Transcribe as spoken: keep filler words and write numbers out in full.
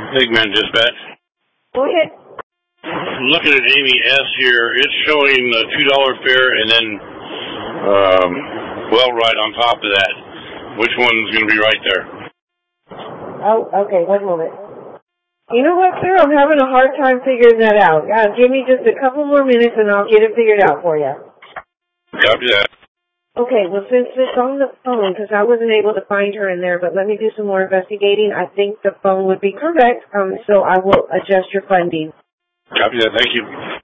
Big Man Dispatch. Go ahead. I'm looking at Amy S. here. It's showing a two dollar fare and then um, well right on top of that. Which one's going to be right there? Oh, okay. One moment. You know what, sir? I'm having a hard time figuring that out. Uh, give me just a couple more minutes and I'll get it figured out for you. Copy that. Okay, well, since it's on the phone, because I wasn't able to find her in there, but let me do some more investigating, I think the phone would be correct, um, so I will adjust your funding. Copy that. Thank you.